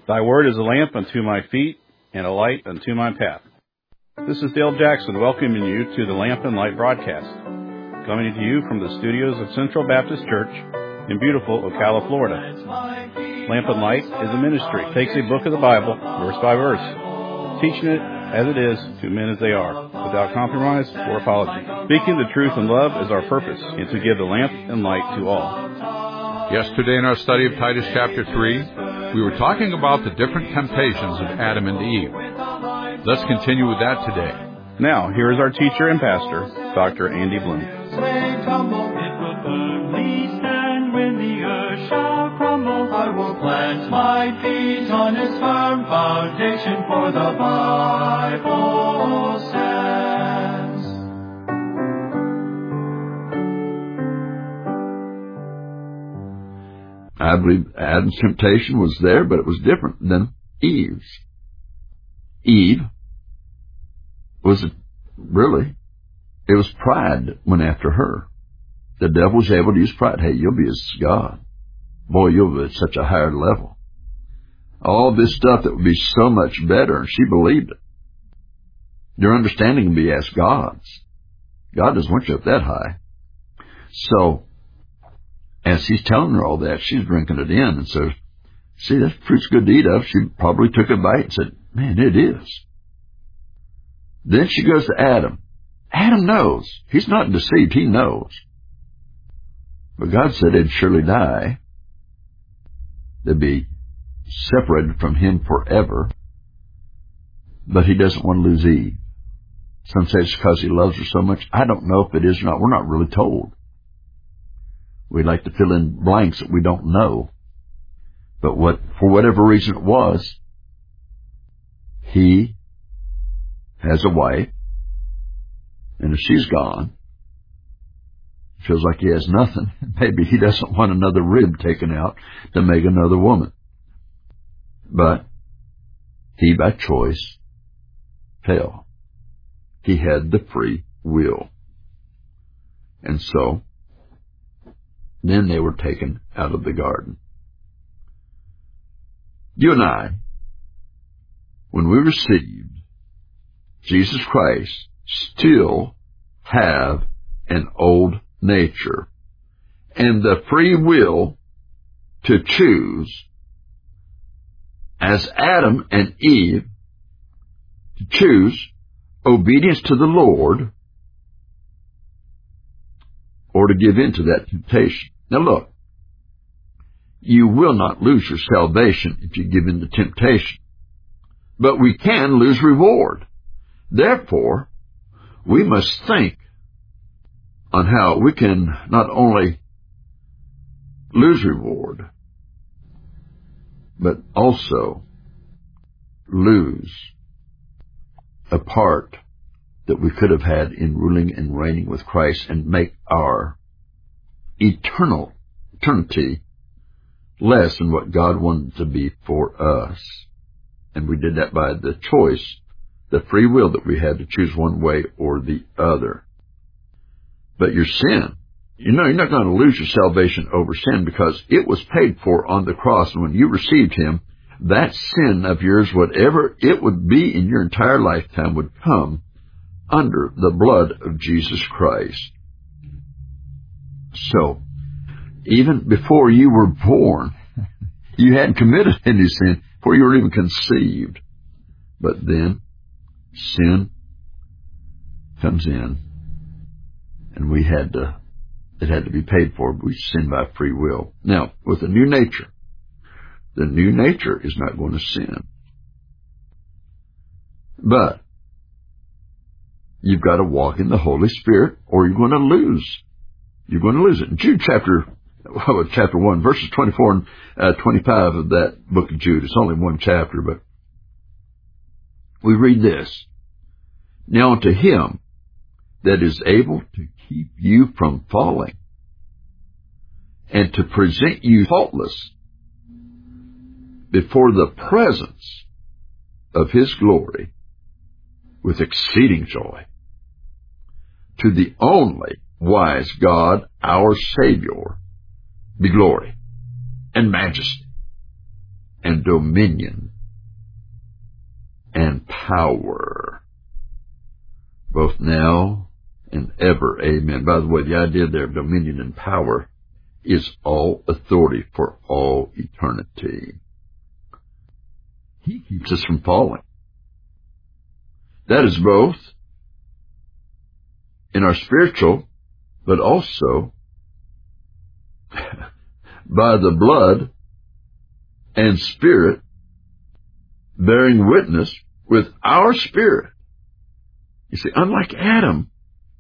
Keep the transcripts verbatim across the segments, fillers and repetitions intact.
Thy word is a lamp unto my feet and a light unto my path. This is Dale Jackson welcoming you to the Lamp and Light broadcast, coming to you from the studios of Central Baptist Church in beautiful Ocala, Florida. Lamp and Light is a ministry. It takes a book of the Bible, verse by verse, teaching it as it is to men as they are, without compromise or apology. Speaking the truth in love is our purpose, and to give the lamp and light to all. Yesterday in our study of Titus chapter three, we were talking about the different temptations of Adam and Eve. Let's continue with that today. Now, here is our teacher and pastor, Doctor Andy Bloom. I will plant my feet on its firm foundation, for the Bible says. I believe Adam's temptation was there, but it was different than Eve's. Eve was really, it was pride that went after her. The devil was able to use pride. Hey, you'll be as God. Boy, you'll be at such a higher level. All this stuff that would be so much better, and she believed it. Your understanding can be as God's. God doesn't want you up that high. So, as he's telling her all that, she's drinking it in, and so, see, that fruit's good to eat of. She probably took a bite and said, man, it is. Then she goes to Adam. Adam knows. He's not deceived. He knows. But God said they'd surely die. They'd be separated from him forever. But he doesn't want to lose Eve. Some say it's because he loves her so much. I don't know if it is or not. We're not really told. We like to fill in blanks that we don't know. But what, for whatever reason it was, he has a wife, and if she's gone, it feels like he has nothing. Maybe he doesn't want another rib taken out to make another woman. But he, by choice, fell. He had the free will. And so, then they were taken out of the garden. You and I, when we received Jesus Christ, still have an old nature and the free will to choose, as Adam and Eve, to choose obedience to the Lord or to give in to that temptation. Now look, you will not lose your salvation if you give in to temptation, but we can lose reward. Therefore, we must think on how we can not only lose reward, but also lose a part that we could have had in ruling and reigning with Christ and make our eternal eternity less than what God wanted to be for us. And we did that by the choice, the free will that we had to choose one way or the other. But your sin, you know, you're not going to lose your salvation over sin because it was paid for on the cross. And when you received him, that sin of yours, whatever it would be in your entire lifetime, would come under the blood of Jesus Christ. So, even before you were born, you hadn't committed any sin before you were even conceived. But then, sin comes in, and we had to, it had to be paid for. We sin by free will. Now, with a new nature, the new nature is not going to sin. But you've got to walk in the Holy Spirit, or you're going to lose. You're going to lose it. In Jude chapter, well, chapter one, verses twenty-four and uh, twenty-five of that book of Jude. It's only one chapter, but we read this. Now unto him that is able to keep you from falling and to present you faultless before the presence of his glory with exceeding joy, to the only wise God, our Savior, be glory and majesty and dominion and power, both now and ever. Amen. By the way, the idea there of dominion and power is all authority for all eternity. He keeps us from falling. That is both in our spiritual, but also by the blood and Spirit bearing witness with our spirit. You see, unlike Adam,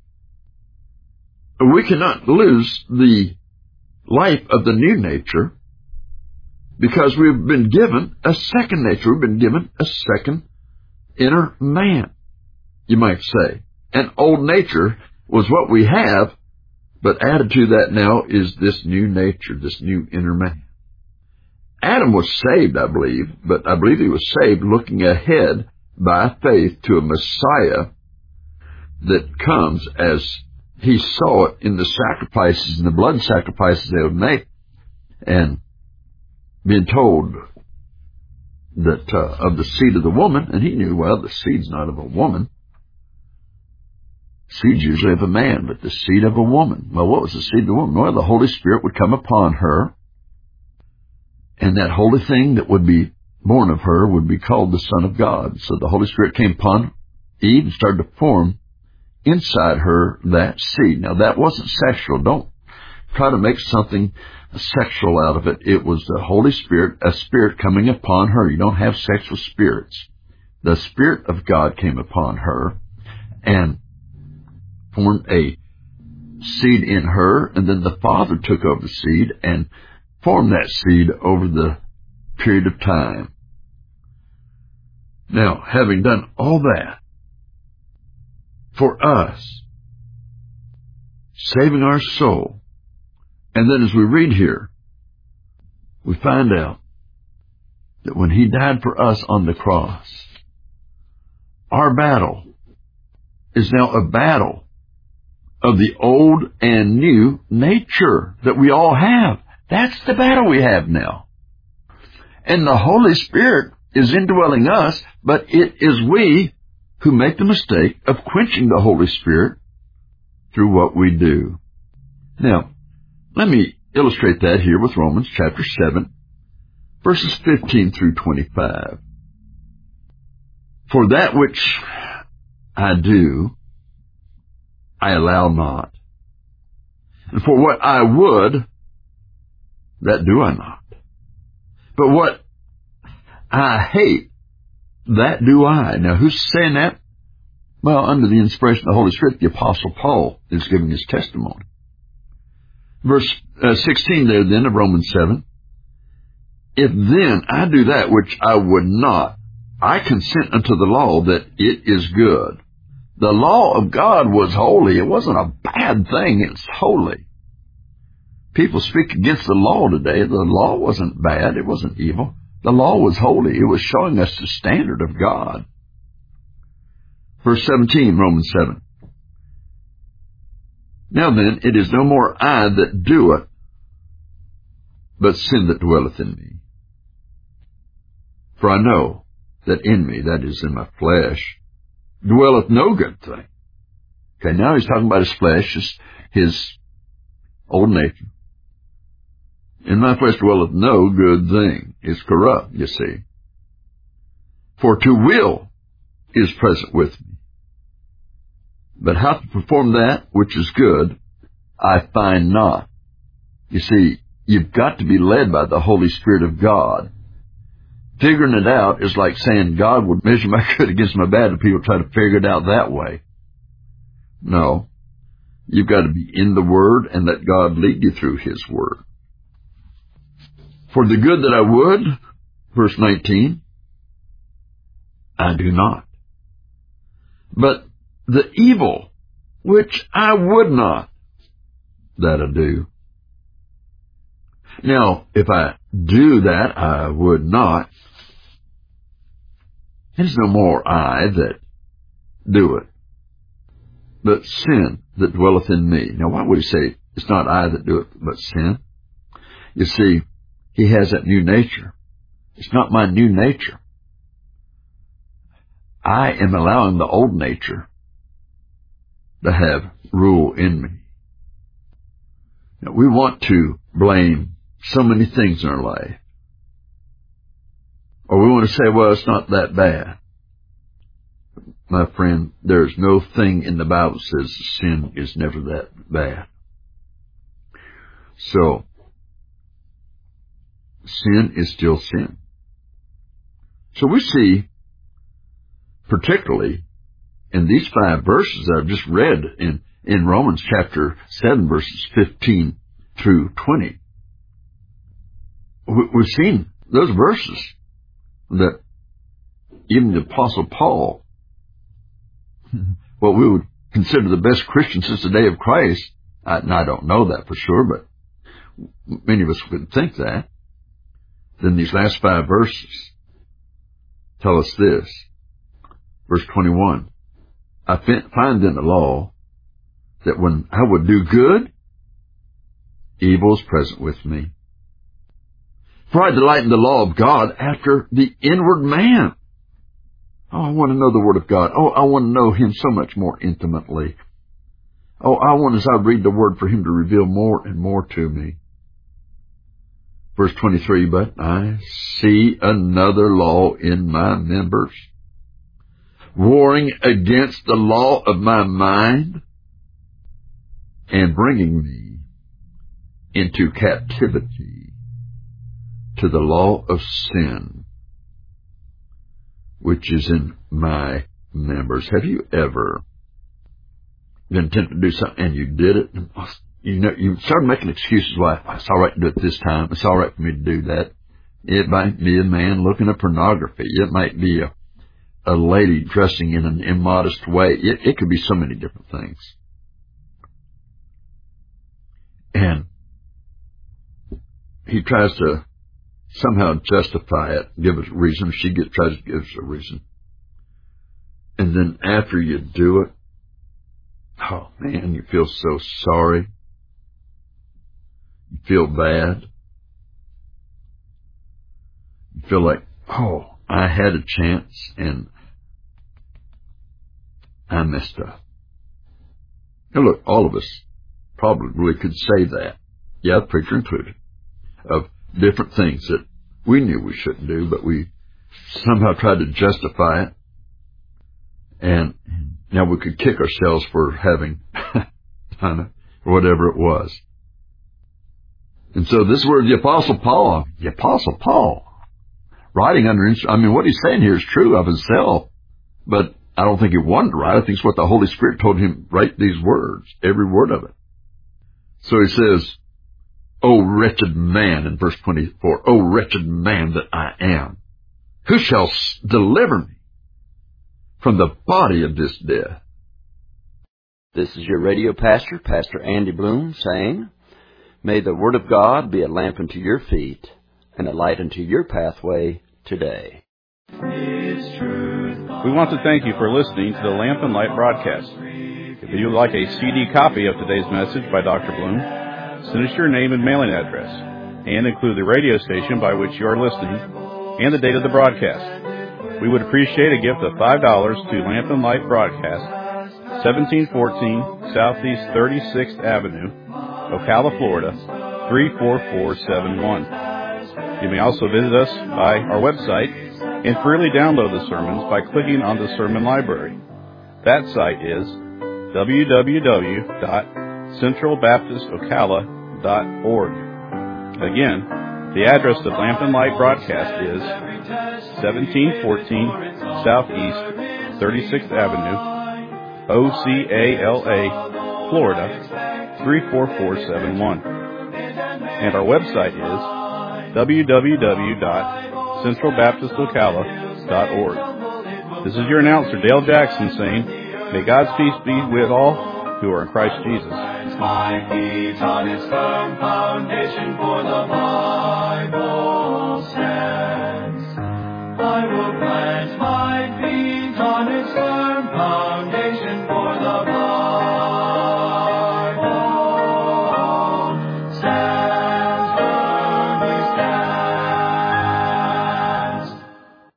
we cannot lose the life of the new nature because we've been given a second nature. We've been given a second inner man, you might say. An old nature was what we have, but added to that now is this new nature, this new inner man. Adam was saved, I believe, but I believe he was saved looking ahead by faith to a Messiah that comes as he saw it in the sacrifices and the blood sacrifices they would make, and being told that uh, of the seed of the woman, and he knew, well, the seed's not of a woman. Seed's usually of a man, but the seed of a woman. Well, what was the seed of the woman? Well, the Holy Spirit would come upon her, and that holy thing that would be born of her would be called the Son of God. So the Holy Spirit came upon Eve and started to form inside her that seed. Now, that wasn't sexual. Don't try to make something sexual out of it. It was the Holy Spirit, a spirit coming upon her. You don't have sex with spirits. The Spirit of God came upon her and formed a seed in her, and then the Father took over the seed and formed that seed over the period of time. Now, having done all that for us, saving our soul, and then as we read here, we find out that when he died for us on the cross, our battle is now a battle of the old and new nature that we all have. That's the battle we have now. And the Holy Spirit is indwelling us, but it is we who make the mistake of quenching the Holy Spirit through what we do. Now, let me illustrate that here with Romans chapter seven, verses fifteen through twenty-five. For that which I do, I allow not. And for what I would, that do I not. But what I hate, that do I. Now, who's saying that? Well, under the inspiration of the Holy Spirit, the Apostle Paul is giving his testimony. Verse uh, sixteen there then of Romans seven. If then I do that which I would not, I consent unto the law that it is good. The law of God was holy. It wasn't a bad thing. It's holy. People speak against the law today. The law wasn't bad. It wasn't evil. The law was holy. It was showing us the standard of God. Verse seventeen, Romans seven. Now then, it is no more I that do it, but sin that dwelleth in me. For I know that in me, that is in my flesh, dwelleth no good thing. Okay, now he's talking about his flesh, his, his old nature. In my flesh dwelleth no good thing. It's corrupt, you see. For to will is present with me. But how to perform that which is good, I find not. You see, you've got to be led by the Holy Spirit of God. Figuring it out is like saying God would measure my good against my bad, and people try to figure it out that way. No. You've got to be in the Word and let God lead you through His Word. For the good that I would, verse nineteen, I do not. But the evil which I would not, that I do. Now, if I do that I would not, it is no more I that do it, but sin that dwelleth in me. Now, why would he say it's not I that do it, but sin? You see, he has that new nature. It's not my new nature. I am allowing the old nature to have rule in me. Now, we want to blame so many things in our life. Or we want to say, well, it's not that bad. My friend, there's no thing in the Bible that says sin is never that bad. So, sin is still sin. So we see, particularly in these five verses that I've just read in, in Romans chapter seven, verses fifteen through twenty, we've seen those verses that even the Apostle Paul, what we would consider the best Christian since the day of Christ, I, and I don't know that for sure, but many of us would think that. Then these last five verses tell us this. Verse twenty-one, I find in the law that when I would do good, evil is present with me. For I delight in the law of God after the inward man. Oh, I want to know the Word of God. Oh, I want to know Him so much more intimately. Oh, I want, as I read the Word, for Him to reveal more and more to me. Verse twenty-three, but I see another law in my members, warring against the law of my mind and bringing me into captivity to the law of sin, which is in my members. Have you ever been tempted to do something and you did it? And you know, you started making excuses why it's all right to do it this time. It's all right for me to do that. It might be a man looking at pornography. It might be a, a lady dressing in an immodest way. It, it could be so many different things. And he tries to somehow justify it, give us a reason. She gets, tries to give us a reason. And then after you do it, oh man, you feel so sorry. You feel bad. You feel like, oh, I had a chance and I messed up. Now look, all of us probably could say that. Yeah, the preacher included. Of different things that we knew we shouldn't do, but we somehow tried to justify it. And now we could kick ourselves for having done it, or whatever it was. And so this is where the Apostle Paul, the Apostle Paul, writing under, I mean, what he's saying here is true of himself, but I don't think he wanted to write. I think it's what the Holy Spirit told him, write these words, every word of it. So he says, O wretched man, in verse twenty-four, O wretched man that I am, who shall deliver me from the body of this death? This is your radio pastor, Pastor Andy Bloom, saying, may the Word of God be a lamp unto your feet and a light unto your pathway today. We want to thank you for listening to the Lamp and Light broadcast. If you would like a C D copy of today's message by Doctor Bloom, send us your name and mailing address, and include the radio station by which you are listening and the date of the broadcast. We would appreciate a gift of five dollars to Lamp and Light Broadcast, seventeen fourteen Southeast thirty-sixth Avenue, Ocala, Florida, three four four seven one. You may also visit us by our website and freely download the sermons by clicking on the Sermon Library. That site is w w w dot central baptist ocala dot org. Again, the address of Lamp and Light Broadcast is seventeen fourteen Southeast thirty-sixth Avenue, O C A L A, Florida, three four four seven one. And our website is w w w dot central baptist ocala dot org. This is your announcer, Dale Jackson, saying, may God's peace be with all who are in Christ Jesus. My feet on its firm foundation, for the Bible stands. I will